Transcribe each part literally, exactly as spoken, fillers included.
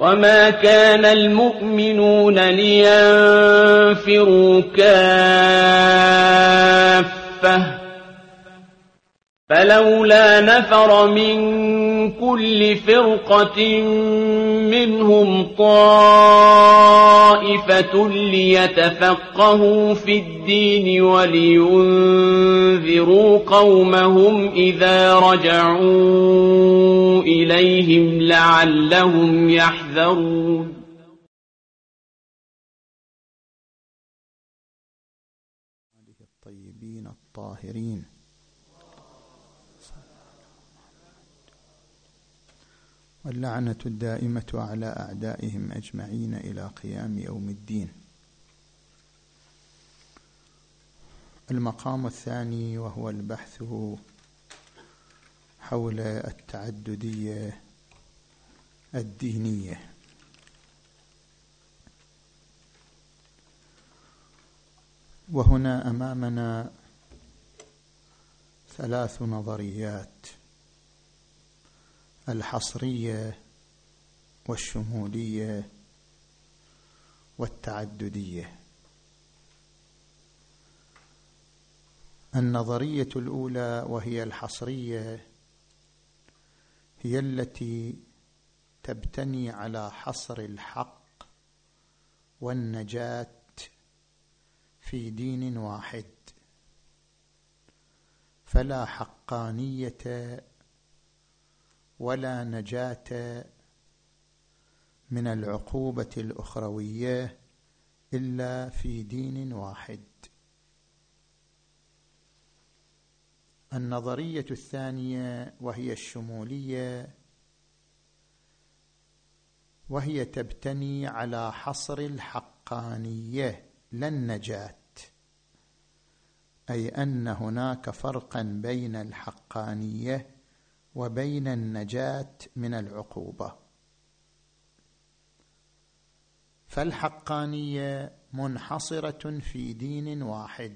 وما كان المؤمنون لينفروا كافة فلولا نفر من كل فرقة منهم طائفة ليتفقهوا في الدين ولينذروا قومهم إذا رجعوا إليهم لعلهم يحذرون الطيبين الطاهرين واللعنة الدائمة على أعدائهم أجمعين إلى قيام يوم الدين. المقام الثاني وهو البحث حول التعددية الدينية. وهنا أمامنا ثلاث نظريات: الحصرية والشمولية والتعددية. النظرية الأولى وهي الحصرية هي التي تبتني على حصر الحق والنجاة في دين واحد، فلا حقانية ولا نجاة من العقوبة الأخروية إلا في دين واحد. النظرية الثانية وهي الشمولية، وهي تبتني على حصر الحقانية لا النجاة، أي أن هناك فرقا بين الحقانية وبين النجاة من العقوبة. فالحقانية منحصرة في دين واحد،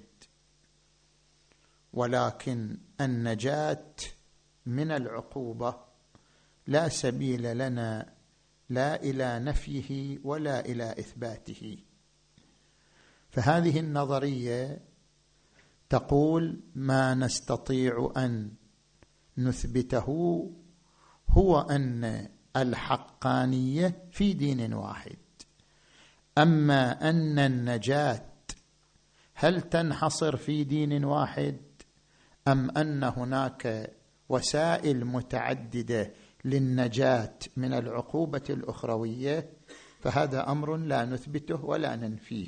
ولكن النجاة من العقوبة لا سبيل لنا لا إلى نفيه ولا إلى إثباته. فهذه النظرية تقول ما نستطيع أن نثبته هو أن الحقانية في دين واحد، أما أن النجاة هل تنحصر في دين واحد أم أن هناك وسائل متعددة للنجاة من العقوبة الأخروية، فهذا أمر لا نثبته ولا ننفيه.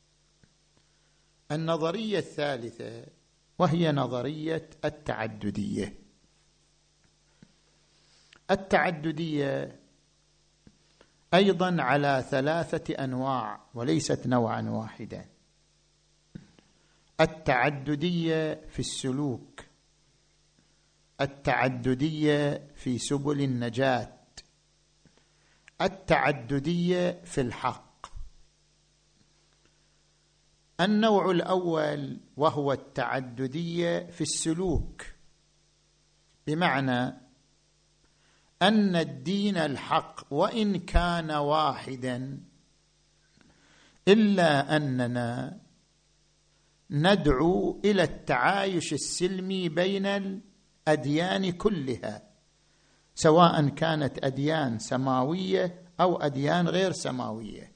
النظرية الثالثة وهي نظرية التعددية. التعددية أيضا على ثلاثة أنواع وليست نوعا واحدا: التعددية في السلوك، التعددية في سبل النجاة، التعددية في الحق. النوع الأول وهو التعددية في السلوك، بمعنى أن الدين الحق وإن كان واحدا إلا أننا ندعو إلى التعايش السلمي بين الأديان كلها، سواء كانت أديان سماوية أو أديان غير سماوية.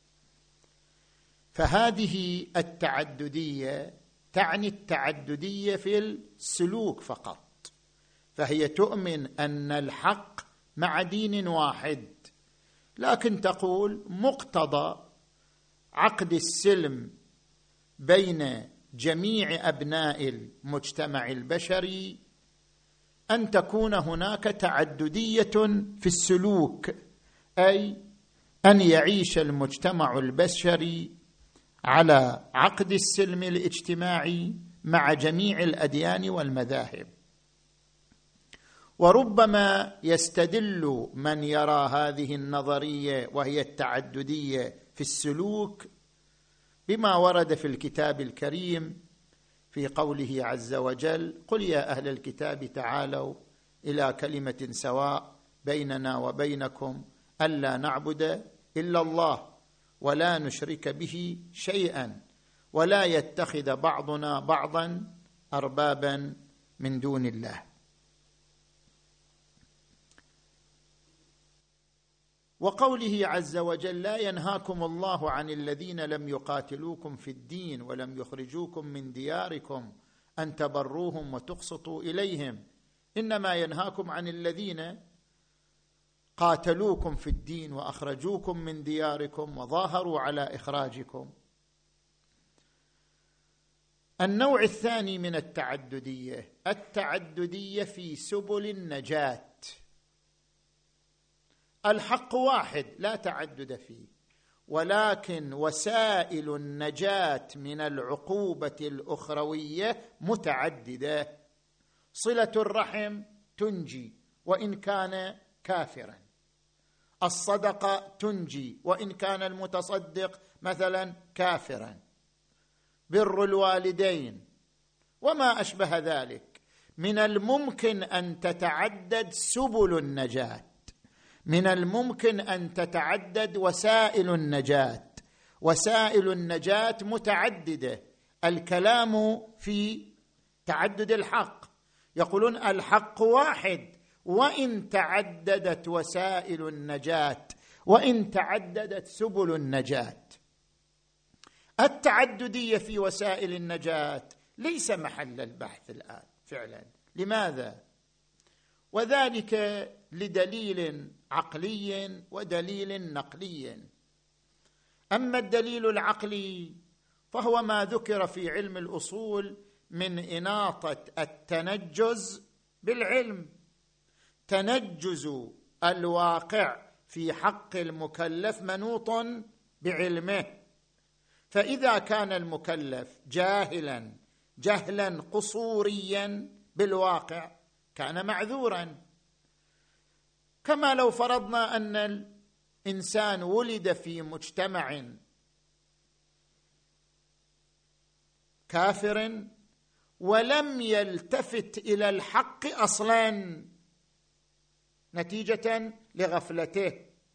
فهذه التعددية تعني التعددية في السلوك فقط، فهي تؤمن أن الحق مع دين واحد، لكن تقول مقتضى عقد السلم بين جميع أبناء المجتمع البشري أن تكون هناك تعددية في السلوك، أي أن يعيش المجتمع البشري على عقد السلم الاجتماعي مع جميع الأديان والمذاهب. وربما يستدل من يرى هذه النظرية وهي التعددية في السلوك بما ورد في الكتاب الكريم في قوله عز وجل: قل يا أهل الكتاب تعالوا إلى كلمة سواء بيننا وبينكم ألا نعبد إلا الله ولا نشرك به شيئا ولا يتخذ بعضنا بعضا أربابا من دون الله. وقوله عز وجل: لا ينهاكم الله عن الذين لم يقاتلوكم في الدين ولم يخرجوكم من دياركم أن تبروهم وتقسطوا إليهم، إنما ينهاكم عن الذين قاتلوكم في الدين وأخرجوكم من دياركم وظاهروا على إخراجكم. النوع الثاني من التعددية، التعددية في سبل النجاة. الحق واحد لا تعدد فيه، ولكن وسائل النجاة من العقوبة الأخروية متعددة. صلة الرحم تنجي وإن كان كافرا، الصدقة تنجي وإن كان المتصدق مثلا كافرا، بر الوالدين وما أشبه ذلك. من الممكن أن تتعدد سبل النجاة، من الممكن أن تتعدد وسائل النجاة. وسائل النجاة متعددة. الكلام في تعدد الحق، يقولون الحق واحد وإن تعددت وسائل النجاة وإن تعددت سبل النجاة. التعددية في وسائل النجاة ليس محل البحث الآن فعلا. لماذا؟ وذلك لدليل عقلي ودليل نقلي. أما الدليل العقلي فهو ما ذكر في علم الأصول من إناطة التنجز بالعلم. تنجز الواقع في حق المكلف منوط بعلمه، فإذا كان المكلف جاهلا جهلا قصوريا بالواقع كان معذورا. كما لو فرضنا أن الإنسان ولد في مجتمع كافر ولم يلتفت إلى الحق أصلا نتيجة لغفلته،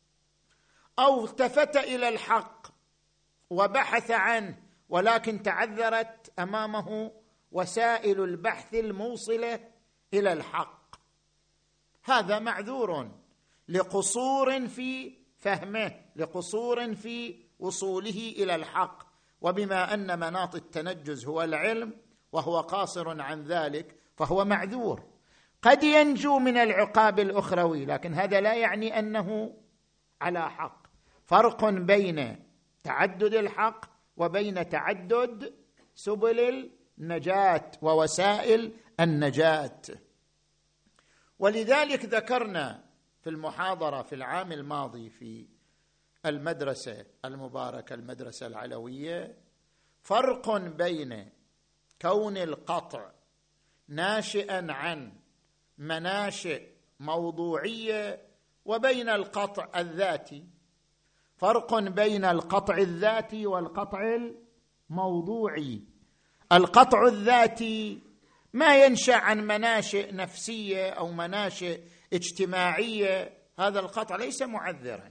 أو التفت إلى الحق وبحث عنه ولكن تعذرت أمامه وسائل البحث الموصلة إلى الحق، هذا معذور لقصور في فهمه، لقصور في وصوله إلى الحق. وبما أن مناط التنجز هو العلم وهو قاصر عن ذلك فهو معذور. قد ينجو من العقاب الأخروي، لكن هذا لا يعني أنه على حق. فرق بين تعدد الحق وبين تعدد سبل النجاة ووسائل النجاة. ولذلك ذكرنا في المحاضرة في العام الماضي في المدرسة المباركة المدرسة العلوية فرق بين كون القطع ناشئا عن مناشئ موضوعية وبين القطع الذاتي. فرق بين القطع الذاتي والقطع الموضوعي. القطع الذاتي ما ينشأ عن مناشئ نفسية أو مناشئ اجتماعية، هذا القطع ليس معذرا.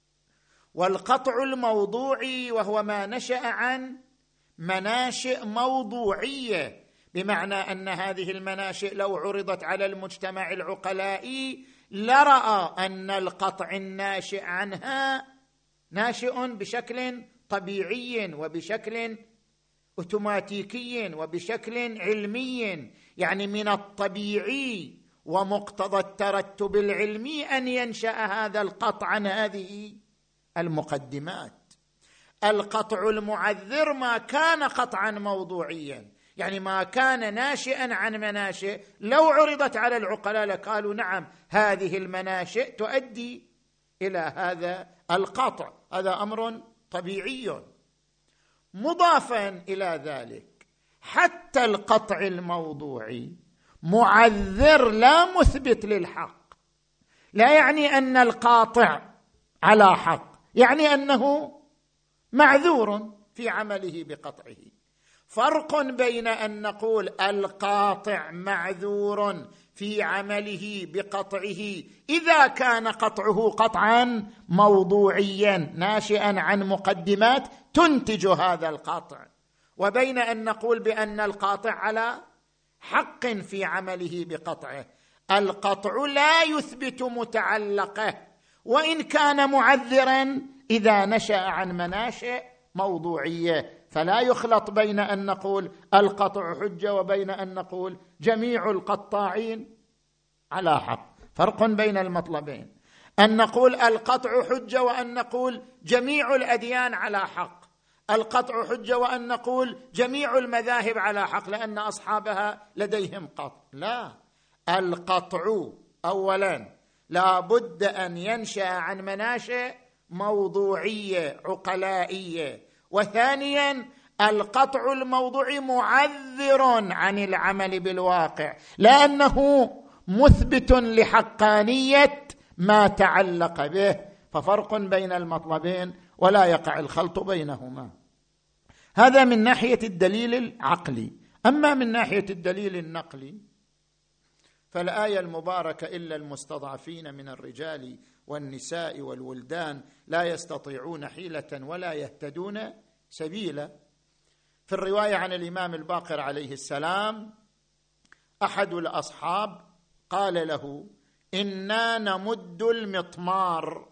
والقطع الموضوعي وهو ما نشأ عن مناشئ موضوعية، بمعنى أن هذه المناشئ لو عرضت على المجتمع العقلائي لرأى أن القطع الناشئ عنها ناشئ بشكل طبيعي وبشكل أوتوماتيكي وبشكل علمي، يعني من الطبيعي ومقتضى الترتب العلمي أن ينشأ هذا القطع عن هذه المقدمات. القطع المعذر ما كان قطعا موضوعيا، يعني ما كان ناشئا عن مناشئ لو عرضت على العقلاء لقالوا نعم هذه المناشئ تؤدي إلى هذا القطع، هذا أمر طبيعي. مضافا إلى ذلك حتى القطع الموضوعي معذر لا مثبت للحق، لا يعني أن القاطع على حق، يعني أنه معذور في عمله بقطعه. فرق بين أن نقول القاطع معذور في عمله بقطعه إذا كان قطعه قطعا موضوعيا ناشئا عن مقدمات تنتج هذا القطع، وبين أن نقول بأن القاطع على حق في عمله بقطعه. القطع لا يثبت متعلقه وإن كان معذرا إذا نشأ عن مناشئ موضوعية، فلا يخلط بين أن نقول القطع حجة وبين أن نقول جميع القطاعين على حق. فرق بين المطلبين، أن نقول القطع حجة وأن نقول جميع الأديان على حق. القطع حجة وأن نقول جميع المذاهب على حق لأن أصحابها لديهم قطع. لا، القطع أولا لا بد أن ينشأ عن مناشئ موضوعية عقلائية، وثانيا القطع الموضوعي معذر عن العمل بالواقع لأنه مثبت لحقانية ما تعلق به. ففرق بين المطلبين ولا يقع الخلط بينهما. هذا من ناحية الدليل العقلي. أما من ناحية الدليل النقلي فالآية المباركة إلا المستضعفين من الرجال والنساء والولدان لا يستطيعون حيلة ولا يهتدون سبيلا. في الرواية عن الإمام الباقر عليه السلام أحد الأصحاب قال له إنا نمد المطمار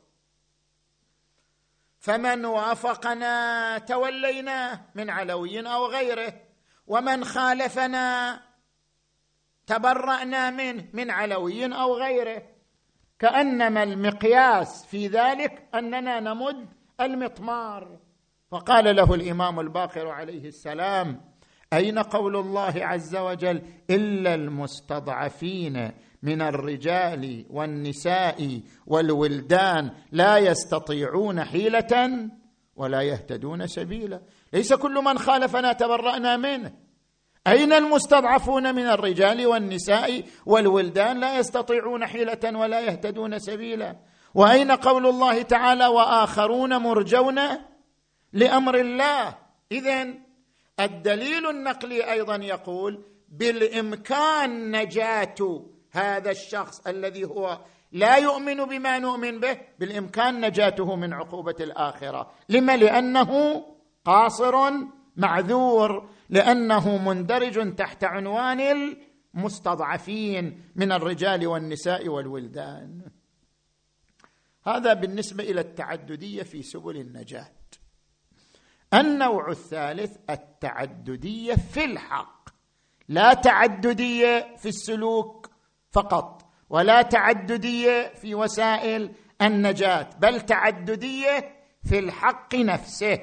فمن وافقنا توليناه من علوي أو غيره ومن خالفنا تبرأنا منه من علوي أو غيره، كأنما المقياس في ذلك أننا نمد المطمار. فقال له الإمام الباقر عليه السلام أين قول الله عز وجل إلا المستضعفين من الرجال والنساء والولدان لا يستطيعون حيلة ولا يهتدون سبيلا؟ ليس كل من خالفنا تبرأنا منه. أين المستضعفون من الرجال والنساء والولدان لا يستطيعون حيلة ولا يهتدون سبيلا؟ وأين قول الله تعالى وآخرون مرجون لأمر الله؟ إذن الدليل النقلي أيضا يقول بالإمكان نجاة هذا الشخص الذي هو لا يؤمن بما نؤمن به، بالإمكان نجاته من عقوبة الآخرة. لما؟ لأنه قاصر معذور، لأنه مندرج تحت عنوان المستضعفين من الرجال والنساء والولدان. هذا بالنسبة إلى التعددية في سبل النجاة. النوع الثالث التعددية في الحق، لا تعددية في السلوك فقط ولا تعددية في وسائل النجاة، بل تعددية في الحق نفسه.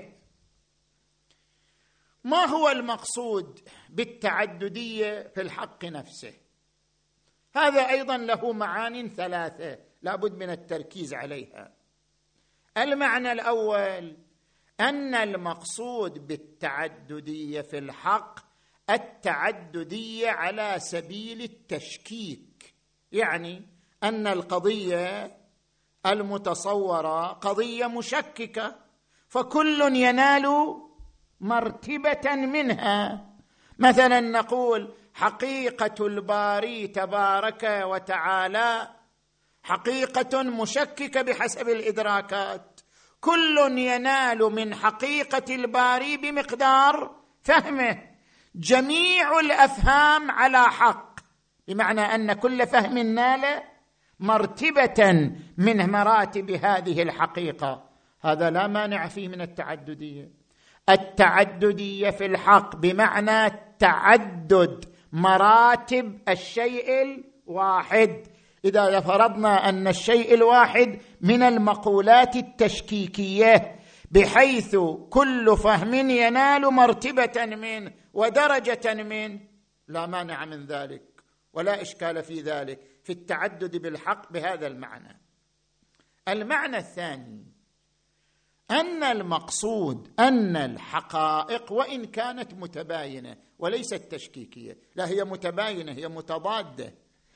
ما هو المقصود بالتعددية في الحق نفسه؟ هذا أيضا له معان ثلاثة لا بد من التركيز عليها. المعنى الأول أن المقصود بالتعددية في الحق التعددية على سبيل التشكيك، يعني أن القضية المتصورة قضية مشككة فكل ينال مرتبة منها. مثلا نقول حقيقة الباري تبارك وتعالى حقيقة مشككة بحسب الإدراكات، كل ينال من حقيقة الباري بمقدار فهمه، جميع الأفهام على حق، بمعنى أن كل فهم نال مرتبة من مراتب هذه الحقيقة. هذا لا مانع فيه من التعددية. التعددية في الحق بمعنى تعدد مراتب الشيء الواحد. إذا فرضنا أن الشيء الواحد من المقولات التشكيكية بحيث كل فهم ينال مرتبة منه ودرجة منه، لا مانع من ذلك ولا إشكال في ذلك في التعدد بالحق بهذا المعنى. المعنى الثاني أن المقصود أن الحقائق وإن كانت متباينة وليست تشكيكية، لا هي متباينة هي متضادة،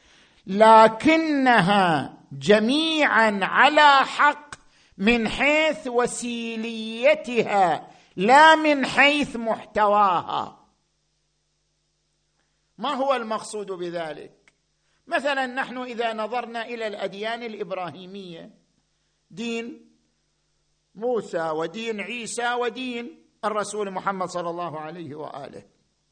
لكنها جميعا على حق من حيث وسيليتها لا من حيث محتواها. ما هو المقصود بذلك؟ مثلا نحن إذا نظرنا إلى الأديان الإبراهيمية، دين موسى ودين عيسى ودين الرسول محمد صلى الله عليه وآله،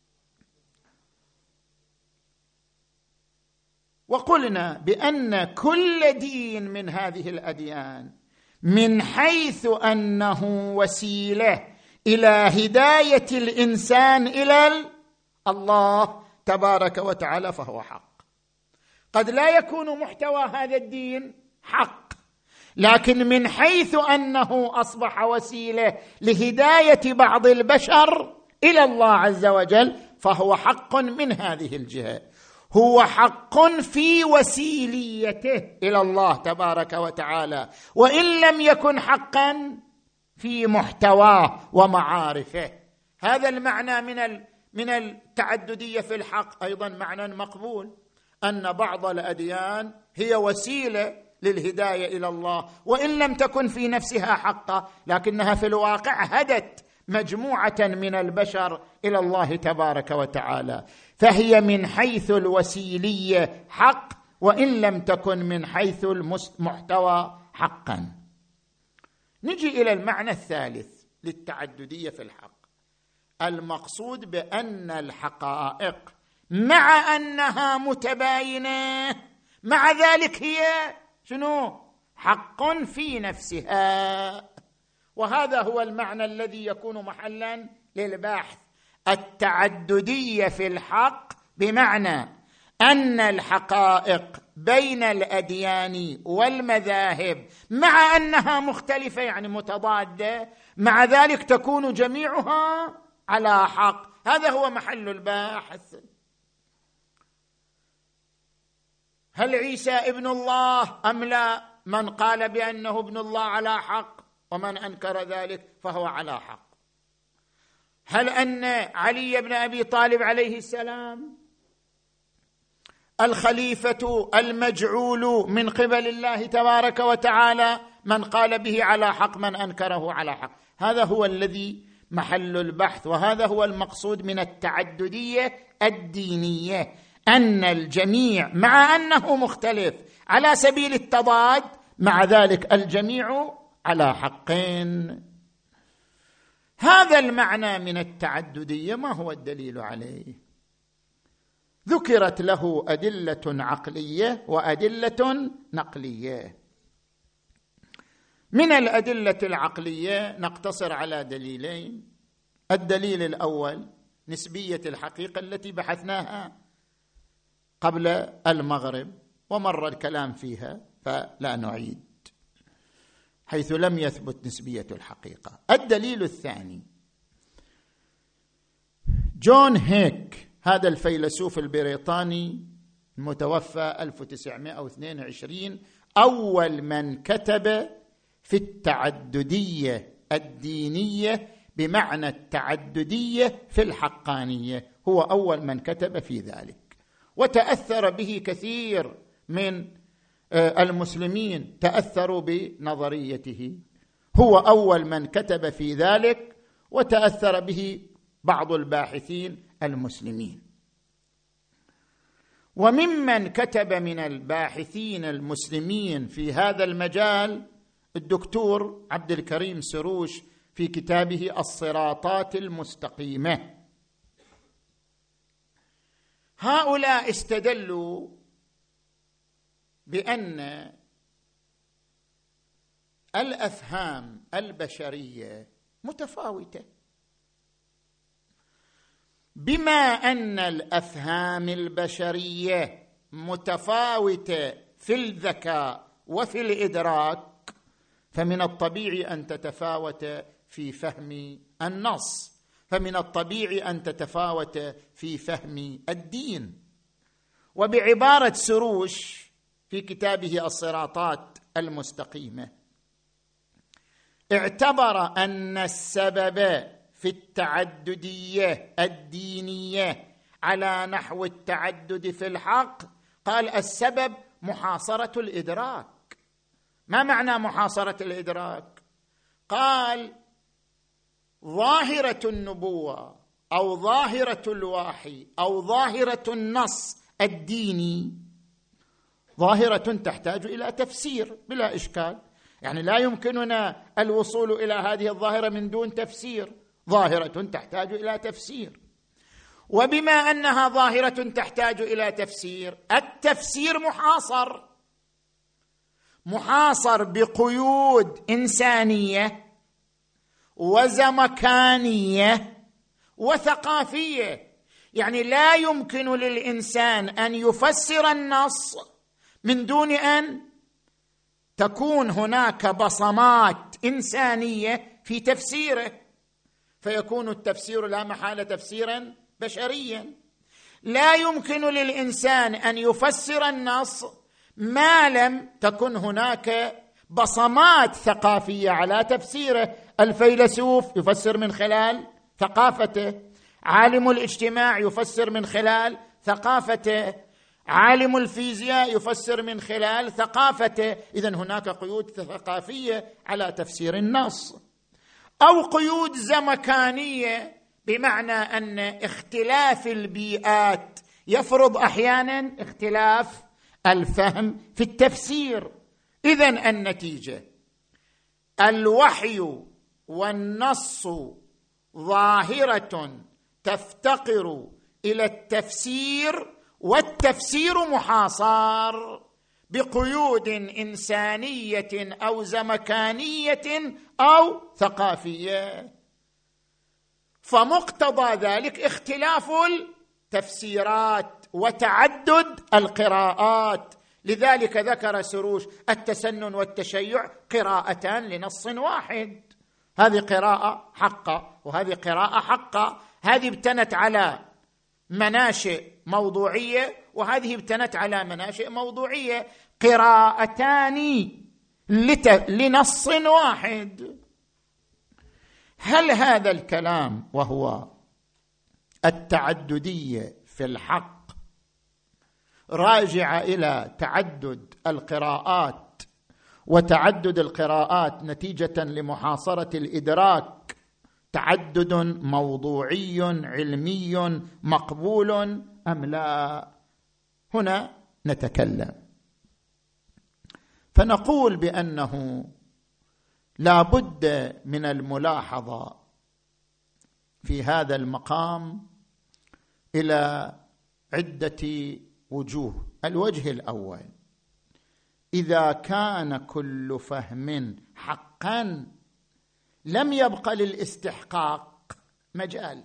وقلنا بأن كل دين من هذه الأديان من حيث أنه وسيلة إلى هداية الإنسان إلى الله تبارك وتعالى فهو حق. قد لا يكون محتوى هذا الدين حق، لكن من حيث أنه أصبح وسيلة لهداية بعض البشر إلى الله عز وجل فهو حق من هذه الجهة. هو حق في وسيليته إلى الله تبارك وتعالى، وإن لم يكن حقا في محتواه ومعارفه. هذا المعنى من من التعددية في الحق أيضا معنى مقبول، أن بعض الأديان هي وسيلة للهداية إلى الله وإن لم تكن في نفسها حقا، لكنها في الواقع هدت مجموعة من البشر إلى الله تبارك وتعالى، فهي من حيث الوسيلية حق وإن لم تكن من حيث المحتوى حقا. نجي إلى المعنى الثالث للتعددية في الحق، المقصود بأن الحقائق مع أنها متباينة مع ذلك هي شنو؟ حق في نفسها. وهذا هو المعنى الذي يكون محلا للبحث. التعددية في الحق بمعنى أن الحقائق بين الأديان والمذاهب مع أنها مختلفة يعني متضادة، مع ذلك تكون جميعها على حق. هذا هو محل البحث. هل عيسى ابن الله أم لا؟ من قال بأنه ابن الله على حق، ومن أنكر ذلك فهو على حق. هل أن علي بن أبي طالب عليه السلام الخليفة المجعول من قبل الله تبارك وتعالى، من قال به على حق، من أنكره على حق؟ هذا هو الذي محل البحث، وهذا هو المقصود من التعددية الدينية، أن الجميع مع أنه مختلف على سبيل التضاد مع ذلك الجميع على حقين. هذا المعنى من التعددية ما هو الدليل عليه؟ ذكرت له أدلة عقلية وأدلة نقلية. من الأدلة العقلية نقتصر على دليلين. الدليل الأول نسبية الحقيقة التي بحثناها قبل المغرب ومر الكلام فيها فلا نعيد، حيث لم يثبت نسبية الحقيقة. الدليل الثاني جون هيك، هذا الفيلسوف البريطاني المتوفى ألف وتسعمائة واثنين وعشرين، أول من كتب في التعددية الدينية بمعنى التعددية في الحقانية، هو أول من كتب في ذلك، وتأثر به كثير من المسلمين، تأثروا بنظريته. هو أول من كتب في ذلك وتأثر به بعض الباحثين المسلمين. وممن كتب من الباحثين المسلمين في هذا المجال الدكتور عبد الكريم سروش في كتابه الصراطات المستقيمة. هؤلاء استدلوا بأن الأفهام البشرية متفاوتة، بما أن الأفهام البشرية متفاوتة في الذكاء وفي الإدراك، فمن الطبيعي أن تتفاوت في فهم النص، فمن الطبيعي أن تتفاوت في فهم الدين. وبعبارة سروش في كتابه الصراطات المستقيمة، اعتبر أن السبب في التعددية الدينية على نحو التعدد في الحق، قال السبب محاصرة الإدراك. ما معنى محاصرة الإدراك؟ قال ظاهرة النبوة أو ظاهرة الوحي أو ظاهرة النص الديني ظاهرة تحتاج إلى تفسير بلا إشكال، يعني لا يمكننا الوصول إلى هذه الظاهرة من دون تفسير، ظاهرة تحتاج إلى تفسير. وبما أنها ظاهرة تحتاج إلى تفسير، التفسير محاصر محاصر بقيود إنسانية وزمكانية وثقافية، يعني لا يمكن للإنسان أن يفسر النص من دون أن تكون هناك بصمات إنسانية في تفسيره، فيكون التفسير لا محالة تفسيرا بشريا. لا يمكن للإنسان أن يفسر النص ما لم تكن هناك بصمات ثقافية على تفسيره. الفيلسوف يفسر من خلال ثقافته، عالم الاجتماع يفسر من خلال ثقافته، عالم الفيزياء يفسر من خلال ثقافته. إذن هناك قيود ثقافية على تفسير النص، أو قيود زمكانية، بمعنى أن اختلاف البيئات يفرض أحيانا اختلاف الفهم في التفسير. إذن النتيجة الوحي والنص ظاهرة تفتقر إلى التفسير، والتفسير محاصر بقيود إنسانية أو زمكانية أو ثقافية، فمقتضى ذلك اختلاف التفسيرات وتعدد القراءات. لذلك ذكر سروش التسنن والتشيع قراءتان لنص واحد، هذه قراءة حقة وهذه قراءة حقة، هذه ابتنت على مناشئ موضوعية وهذه ابتنت على مناشئ موضوعية، قراءتان لت... لنص واحد. هل هذا الكلام وهو التعددية في الحق راجع إلى تعدد القراءات وتعدد القراءات نتيجة لمحاصرة الإدراك تعدد موضوعي علمي مقبول أم لا؟ هنا نتكلم، فنقول بأنه لا بد من الملاحظة في هذا المقام إلى عدة وجوه. الوجه الأول، إذا كان كل فهم حقا لم يبق للاستحقاق مجال،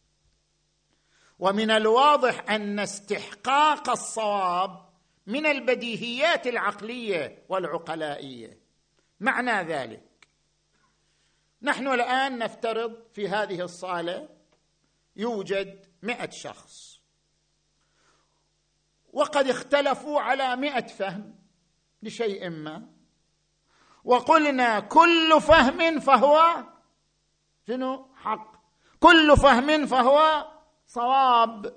ومن الواضح أن استحقاق الصواب من البديهيات العقلية والعقلائية. معنى ذلك نحن الآن نفترض في هذه الصالة يوجد مئة شخص وقد اختلفوا على مئة فهم لشيء ما، وقلنا كل فهم فهو شنو؟ حق، كل فهم فهو صواب.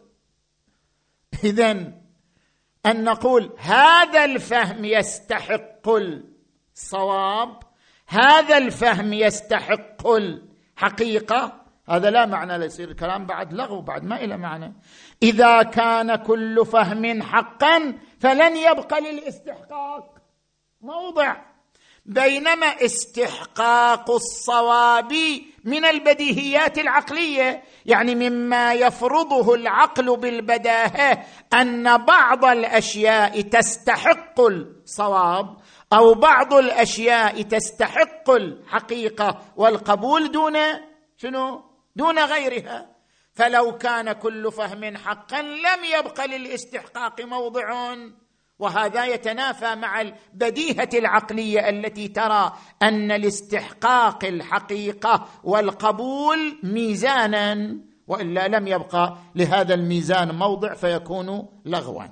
إذن أن نقول هذا الفهم يستحق الصواب، هذا الفهم يستحق الحقيقة، هذا لا معنى، لا يصير الكلام بعد لغو، بعد ما إلى معنى. إذا كان كل فهم حقا فلن يبقى للاستحقاق موضع، بينما استحقاق الصواب من البديهيات العقلية، يعني مما يفرضه العقل بالبداهة أن بعض الأشياء تستحق الصواب أو بعض الأشياء تستحق الحقيقة والقبول دون شنو؟ دون غيرها. فلو كان كل فهم حقا لم يبق للاستحقاق موضع، وهذا يتنافى مع البديهة العقلية التي ترى أن لاستحقاق الحقيقة والقبول ميزانا، وإلا لم يبقى لهذا الميزان موضع فيكون لغوا.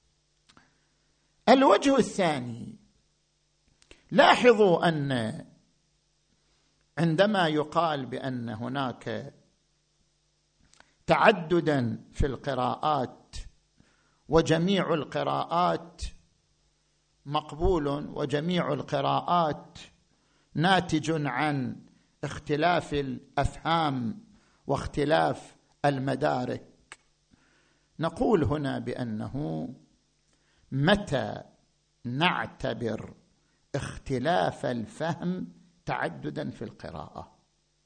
الوجه الثاني، لاحظوا أن عندما يقال بأن هناك تعددا في القراءات وجميع القراءات مقبول وجميع القراءات ناتج عن اختلاف الأفهام واختلاف المدارك. نقول هنا بأنه متى نعتبر اختلاف الفهم تعددا في القراءة؟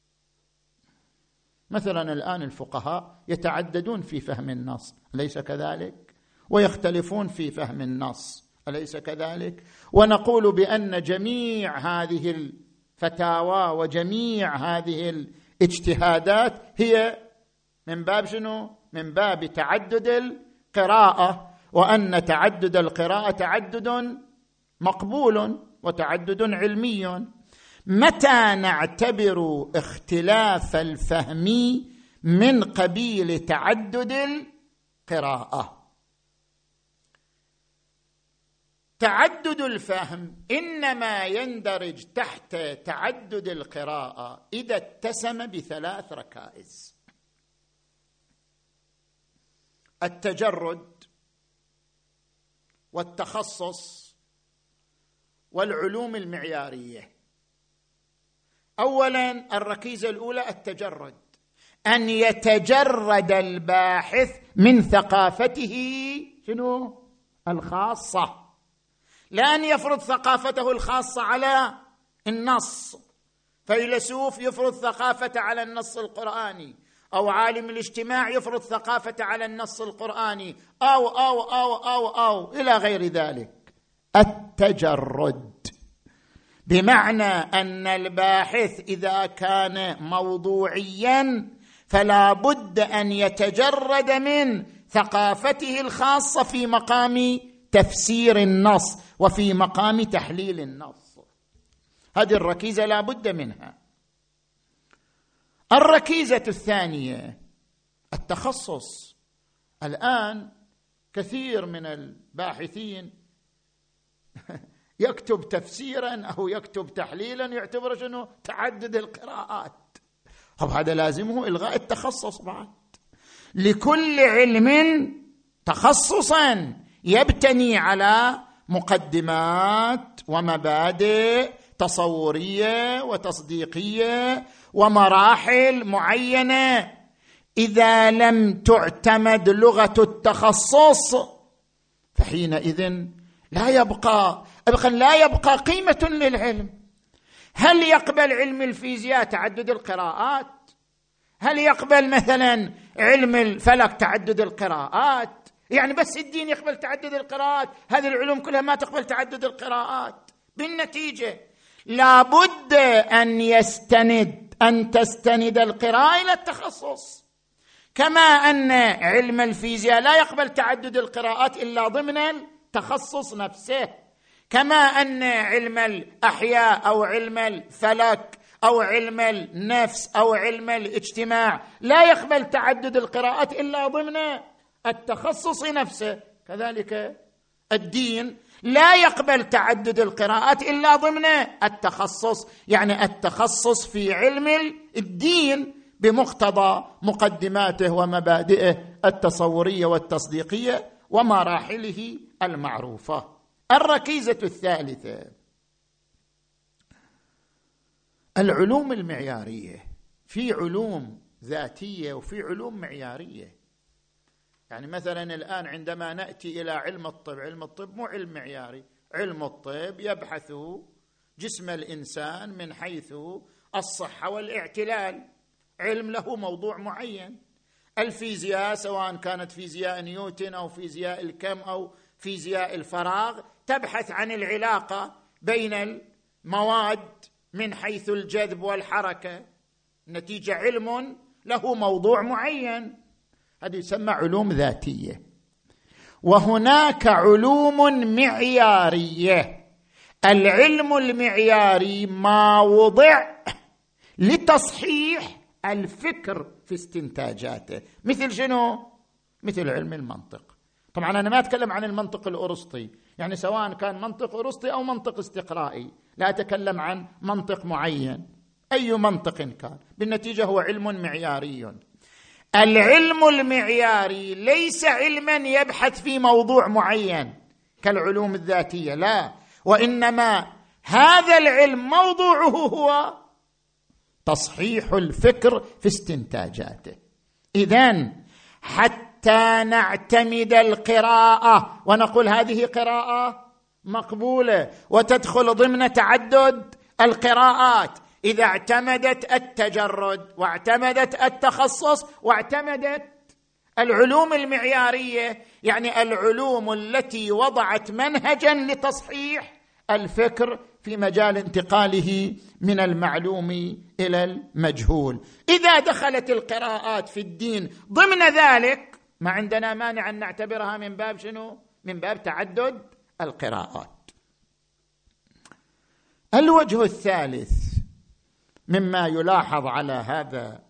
مثلا الآن الفقهاء يتعددون في فهم النص، أليس كذلك؟ ويختلفون في فهم النص، أليس كذلك؟ ونقول بأن جميع هذه الفتاوى وجميع هذه الاجتهادات هي من باب شنو؟ من باب تعدد القراءة، وأن تعدد القراءة تعدد مقبول وتعدد علمي. متى نعتبر اختلاف الفهم من قبيل تعدد القراءة؟ تعدد الفهم إنما يندرج تحت تعدد القراءة إذا اتسم بثلاث ركائز: التجرد والتخصص والعلوم المعيارية. أولا الركيزة الأولى التجرد، أن يتجرد الباحث من ثقافته شنو؟ الخاصة، لا أن يفرض ثقافته الخاصة على النص. فيلسوف يفرض ثقافة على النص القرآني، أو عالم الاجتماع يفرض ثقافة على النص القرآني، أو أو أو أو أو إلى غير ذلك. التجرد بمعنى أن الباحث إذا كان موضوعيا فلا بد أن يتجرد من ثقافته الخاصة في مقام تفسير النص وفي مقام تحليل النص. هذه الركيزة لا بد منها. الركيزة الثانية التخصص. الآن كثير من الباحثين يكتب تفسيرا أو يكتب تحليلا يعتبر شنو؟ تعدد القراءات. طب هذا لازمه إلغاء التخصص بعد. لكل علم تخصصا يبتني على مقدمات ومبادئ تصورية وتصديقية ومراحل معينة. إذا لم تعتمد لغة التخصص فحينئذ لا يبقى أبقى لا يبقى قيمة للعلم. هل يقبل علم الفيزياء تعدد القراءات؟ هل يقبل مثلا علم الفلك تعدد القراءات؟ يعني بس الدين يقبل تعدد القراءات، هذه العلوم كلها ما تقبل تعدد القراءات. بالنتيجة لابد أن يستند أن تستند القراءة إلى التخصص، كما أن علم الفيزياء لا يقبل تعدد القراءات إلا ضمن التخصص نفسه، كما أن علم الأحياء أو علم الفلك أو علم النفس أو علم الاجتماع لا يقبل تعدد القراءات إلا ضمن التخصص نفسه. كذلك الدين لا يقبل تعدد القراءات إلا ضمن التخصص، يعني التخصص في علم الدين بمقتضى مقدماته ومبادئه التصورية والتصديقية ومراحله المعروفة. الركيزة الثالثة العلوم المعيارية. في علوم ذاتية وفي علوم معيارية. يعني مثلا الآن عندما نأتي إلى علم الطب، علم الطب مو علم معياري. علم الطب يبحث جسم الإنسان من حيث الصحة والاعتلال، علم له موضوع معين. الفيزياء سواء كانت فيزياء نيوتن أو فيزياء الكم أو فيزياء الفراغ تبحث عن العلاقة بين المواد من حيث الجذب والحركة، نتيجة علم له موضوع معين. هذه يسمى علوم ذاتية. وهناك علوم معيارية. العلم المعياري ما وضع لتصحيح الفكر في استنتاجاته. مثل شنو؟ مثل علم المنطق. طبعا أنا ما أتكلم عن المنطق الأرسطي، يعني سواء كان منطق أرسطي أو منطق استقرائي، لا أتكلم عن منطق معين، أي منطق كان. بالنتيجة هو علم معياري. العلم المعياري ليس علما يبحث في موضوع معين كالعلوم الذاتية، لا، وإنما هذا العلم موضوعه هو تصحيح الفكر في استنتاجاته. إذن حتى نعتمد القراءة ونقول هذه قراءة مقبولة وتدخل ضمن تعدد القراءات إذا اعتمدت التجرد واعتمدت التخصص واعتمدت العلوم المعيارية، يعني العلوم التي وضعت منهجا لتصحيح الفكر في مجال انتقاله من المعلوم إلى المجهول. إذا دخلت القراءات في الدين ضمن ذلك ما عندنا مانع أن نعتبرها من باب شنو؟ من باب تعدد القراءات. الوجه الثالث مما يلاحظ على هذا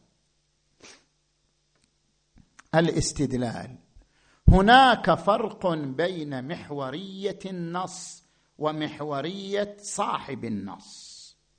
الاستدلال، هناك فرق بين محورية النص ومحورية صاحب النص.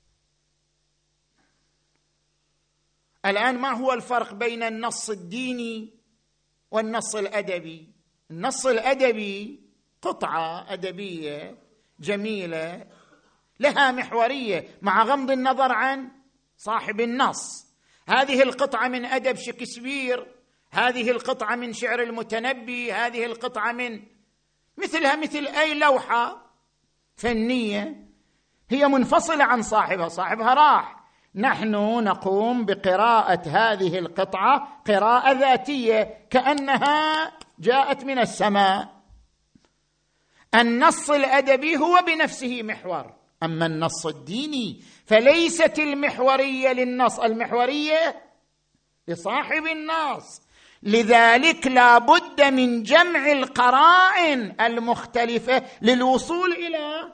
الآن ما هو الفرق بين النص الديني والنص الأدبي؟ النص الأدبي قطعة أدبية جميلة لها محورية مع غض النظر عن صاحب النص. هذه القطعة من أدب شكسبير، هذه القطعة من شعر المتنبي، هذه القطعة من مثلها مثل أي لوحة فنية هي منفصلة عن صاحبها، صاحبها راح. نحن نقوم بقراءة هذه القطعة قراءة ذاتية كأنها جاءت من السماء. النص الأدبي هو بنفسه محور، أما النص الديني فليست المحورية للنص، المحورية لصاحب النص. لذلك لا بد من جمع القرائن المختلفة للوصول إلى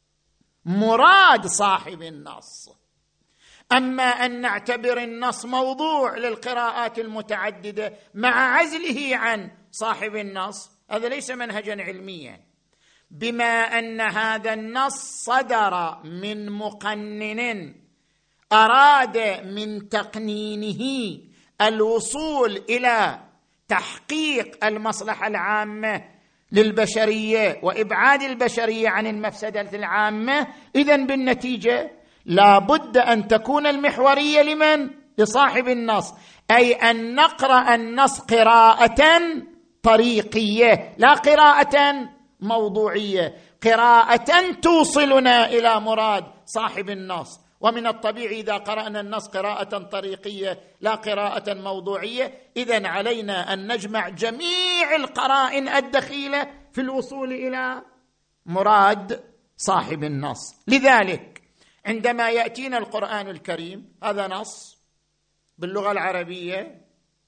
مراد صاحب النص. أما أن نعتبر النص موضوع للقراءات المتعددة مع عزله عن صاحب النص، هذا ليس منهجا علميا. بما أن هذا النص صدر من مقنن أراد من تقنينه الوصول إلى تحقيق المصلحة العامة للبشرية وإبعاد البشرية عن المفسدة العامة، إذن بالنتيجة لا بد أن تكون المحورية لمن؟ لصاحب النص، أي أن نقرأ النص قراءة طريقية لا قراءة موضوعية، قراءة توصلنا إلى مراد صاحب النص. ومن الطبيعي إذا قرأنا النص قراءة طريقية لا قراءة موضوعية، إذن علينا أن نجمع جميع القرائن الدخيلة في الوصول إلى مراد صاحب النص. لذلك عندما يأتينا القرآن الكريم، هذا نص باللغة العربية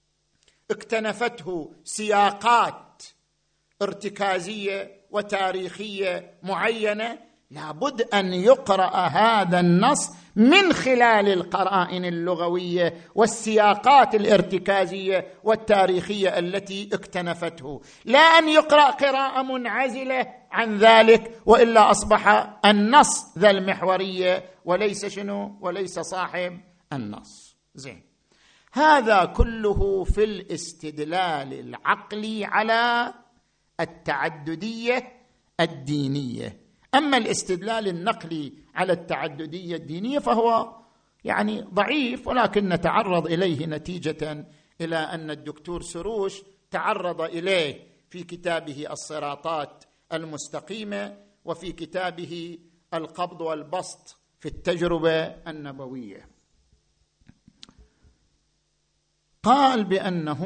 اكتنفته سياقات ارتكازية وتاريخية معينة، لابد أن يقرأ هذا النص من خلال القرائن اللغوية والسياقات الارتكازية والتاريخية التي اكتنفته، لا أن يقرأ قراءة منعزلة عن ذلك، وإلا أصبح النص ذا المحورية وليس شنو؟ وليس صاحب النص. زين، هذا كله في الاستدلال العقلي على التعددية الدينية. أما الاستدلال النقلي على التعددية الدينية فهو يعني ضعيف، ولكن نتعرض إليه نتيجة إلى أن الدكتور سروش تعرض إليه في كتابه الصراطات المستقيمة وفي كتابه القبض والبسط في التجربة النبوية. قال بأنه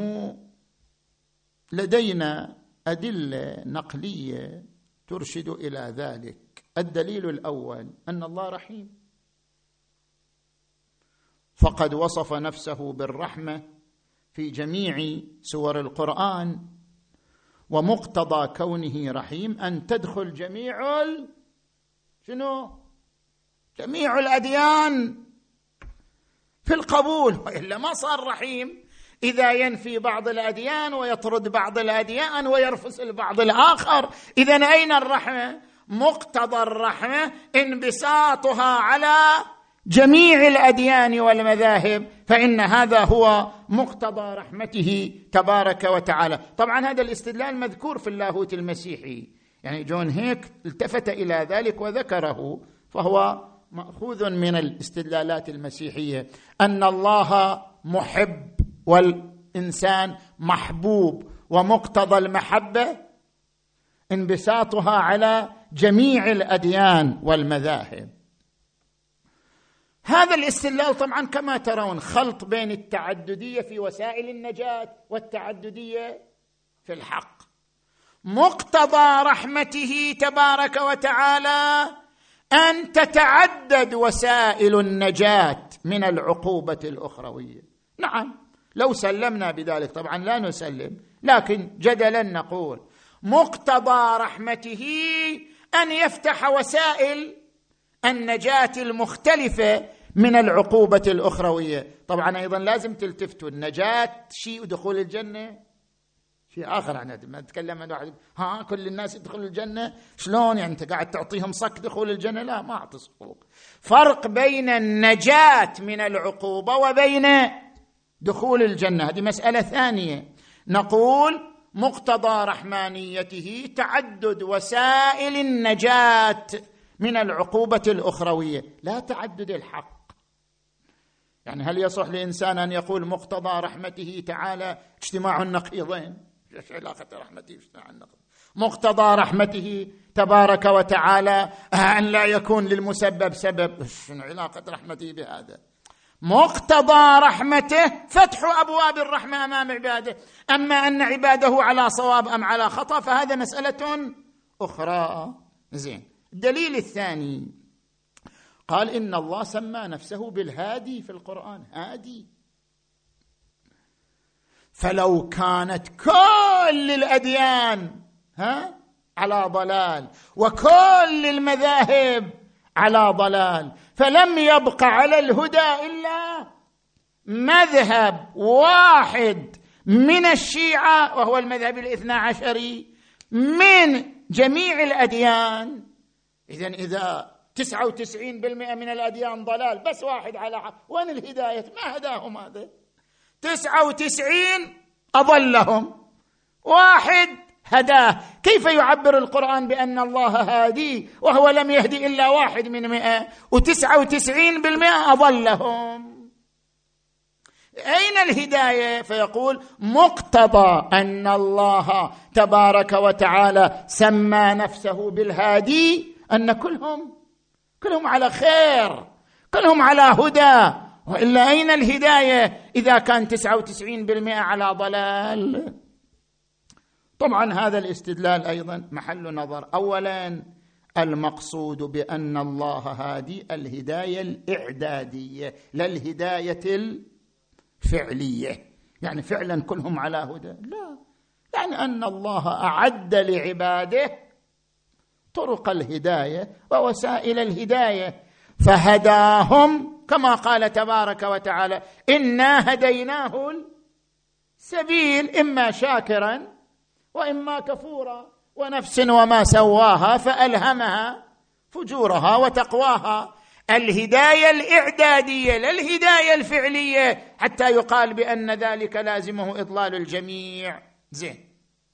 لدينا أدلة نقلية ترشد إلى ذلك. الدليل الأول أن الله رحيم، فقد وصف نفسه بالرحمة في جميع سور القرآن، ومقتضى كونه رحيم أن تدخل جميع ال... شنو؟ جميع الأديان في القبول، وإلا ما صار رحيم إذا ينفي بعض الأديان ويطرد بعض الأديان ويرفس البعض الآخر. إذن أين الرحمة؟ مقتضى الرحمة انبساطها على جميع الأديان والمذاهب، فإن هذا هو مقتضى رحمته تبارك وتعالى. طبعا هذا الاستدلال مذكور في اللاهوت المسيحي، يعني جون هيك التفت إلى ذلك وذكره، فهو مأخوذ من الاستدلالات المسيحية، أن الله محب إنسان محبوب ومقتضى المحبة انبساطها على جميع الأديان والمذاهب. هذا الاستدلال طبعا كما ترون خلط بين التعددية في وسائل النجاة والتعددية في الحق. مقتضى رحمته تبارك وتعالى أن تتعدد وسائل النجاة من العقوبة الأخروية. نعم، لو سلمنا بذلك، طبعا لا نسلم، لكن جدلا نقول مقتضى رحمته أن يفتح وسائل النجاة المختلفة من العقوبة الأخروية. طبعا أيضا لازم تلتفتوا، النجاة شيء ودخول الجنة شيء آخر. يعني ما نتكلم عن واحد ها كل الناس يدخلوا الجنة، شلون يعني أنت قاعد تعطيهم صك دخول الجنة؟ لا، ما أعطي صكوك. فرق بين النجاة من العقوبة وبين دخول الجنة، هذه مسألة ثانية. نقول مقتضى رحمانيته تعدد وسائل النجاة من العقوبة الأخروية، لا تعدد الحق. يعني هل يصح لإنسان أن يقول مقتضى رحمته تعالى اجتماع النقيضين؟ ايش علاقة رحمته باجتماع النقيض؟ مقتضى رحمته تبارك وتعالى أن لا يكون للمسبب سبب، ايش علاقة رحمته بهذا؟ مقتضى رحمته فتح أبواب الرحمة أمام عباده، أما أن عباده على صواب أم على خطأ فهذا مسألة أخرى. زين، الدليل الثاني قال إن الله سمى نفسه بالهادي في القرآن، هادي. فلو كانت كل الأديان ها على ضلال وكل المذاهب على ضلال، فلم يبق على الهدى إلا مذهب واحد من الشيعة وهو المذهب الاثنى عشري من جميع الأديان. إذن إذا تسعة وتسعين بالمئة من الأديان ضلال بس واحد على حق، وين الهداية؟ ما هداهم هذا. تسعة وتسعين أضلهم، واحد هداه. كيف يعبر القرآن بأن الله هادي وهو لم يهدي إلا واحد من مئة وتسعة وتسعين بالمئة أضلهم؟ أين الهداية؟ فيقول مقتضى أن الله تبارك وتعالى سمى نفسه بالهادي أن كلهم كلهم على خير، كلهم على هدى، وإلا أين الهداية إذا كان تسعة وتسعين بالمئة على ضلال؟ طبعا هذا الاستدلال أيضا محل نظر. أولا المقصود بأن الله هادي الهداية الإعدادية لا الهداية الفعلية، يعني فعلا كلهم على هدى، لا، يعني أن الله أعد لعباده طرق الهداية ووسائل الهداية فهداهم كما قال تبارك وتعالى إنا هديناه السبيل إما شاكرا وإما كفورا ونفس وما سواها فألهمها فجورها وتقواها. الهداية الإعدادية لا الهداية الفعلية حتى يقال بأن ذلك لازمه إضلال الجميع. زين.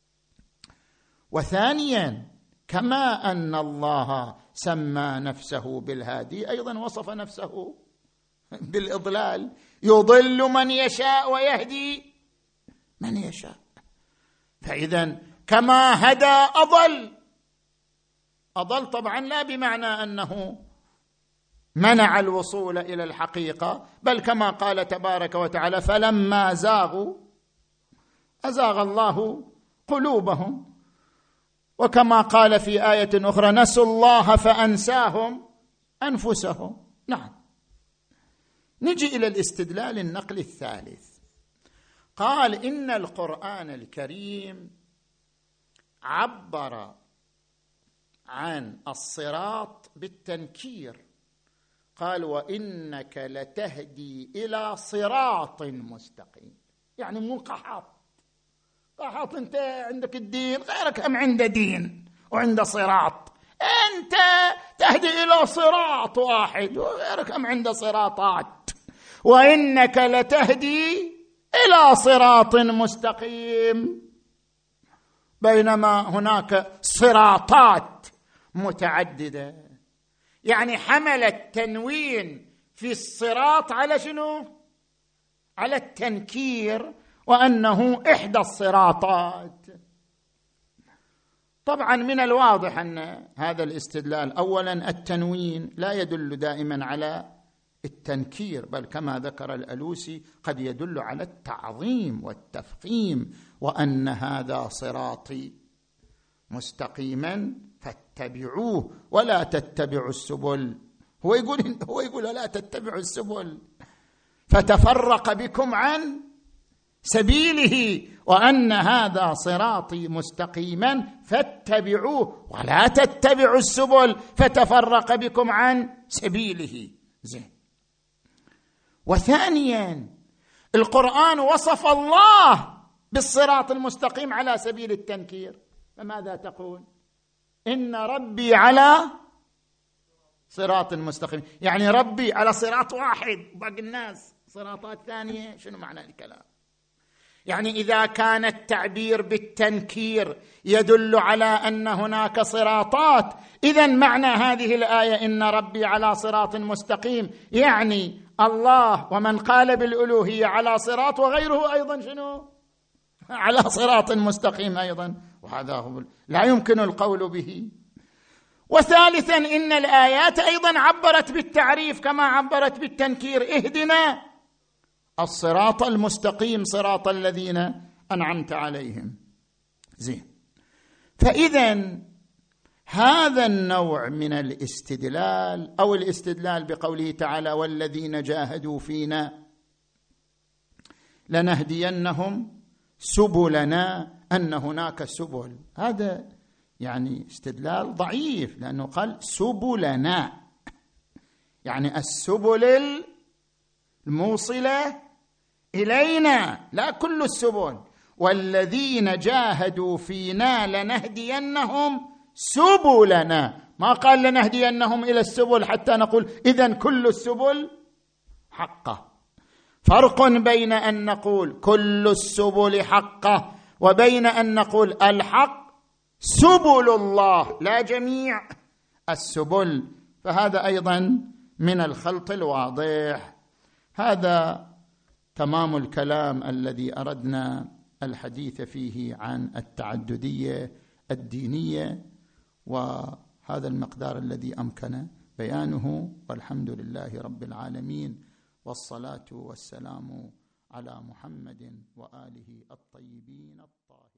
وثانيا كما أن الله سمى نفسه بالهادي أيضا وصف نفسه بالإضلال، يضل من يشاء ويهدي من يشاء. فإذا كما هدى أضل، أضل طبعا لا بمعنى أنه منع الوصول إلى الحقيقة، بل كما قال تبارك وتعالى فلما زاغوا أزاغ الله قلوبهم، وكما قال في آية أخرى نسوا الله فأنساهم أنفسهم. نعم. نجي إلى الاستدلال النقل الثالث. قال إن القرآن الكريم عبر عن الصراط بالتنكير، قال وإنك لتهدي إلى صراط مستقيم، يعني مو قحط قحط أنت عندك الدين، غيرك هم عنده دين وعنده صراط، أنت تهدي إلى صراط واحد وغيرك هم عنده صراطات، وإنك لتهدي إلى صراط مستقيم، بينما هناك صراطات متعددة. يعني حمل التنوين في الصراط على شنو؟ على التنكير، وأنه إحدى الصراطات. طبعا من الواضح أن هذا الاستدلال أولا التنوين لا يدل دائما على التنكير، بل كما ذكر الألوسي قد يدل على التعظيم والتفخيم، وأن هذا صراطي مستقيما فاتبعوه ولا تتبعوا السبل. هو يقول هو يقول لا تتبعوا السبل فتفرق بكم عن سبيله، وأن هذا صراطي مستقيما فاتبعوه ولا تتبعوا السبل فتفرق بكم عن سبيله. زين. وثانيا القرآن وصف الله بالصراط المستقيم على سبيل التنكير، فماذا تقول؟ إن ربي على صراط مستقيم، يعني ربي على صراط واحد وباقي الناس صراطات ثانية. شنو معنى الكلام؟ يعني إذا كان التعبير بالتنكير يدل على أن هناك صراطات، إذن معنى هذه الآية إن ربي على صراط مستقيم يعني الله ومن قال بالألوهية على صراط، وغيره أيضا شنو؟ على صراط مستقيم أيضا، وهذا هو لا يمكن القول به. وثالثا إن الآيات أيضا عبرت بالتعريف كما عبرت بالتنكير، اهدنا الصراط المستقيم صراط الذين أنعمت عليهم. زين. فإذا هذا النوع من الاستدلال أو الاستدلال بقوله تعالى والذين جاهدوا فينا لنهدينهم سبلنا، أن هناك سبل، هذا يعني استدلال ضعيف، لأنه قال سبلنا، يعني السبل الموصلة إلينا، لا كل السبل. والذين جاهدوا فينا لنهدينهم سبلنا، ما قال لنهدينهم إلى السبل حتى نقول إذن كل السبل حقه. فرق بين أن نقول كل السبل حقه وبين أن نقول الحق سبل الله لا جميع السبل، فهذا أيضا من الخلط الواضح. هذا تمام الكلام الذي أردنا الحديث فيه عن التعددية الدينية، وهذا المقدار الذي أمكن بيانه، والحمد لله رب العالمين، والصلاة والسلام على محمد وآله الطيبين الطاهرين.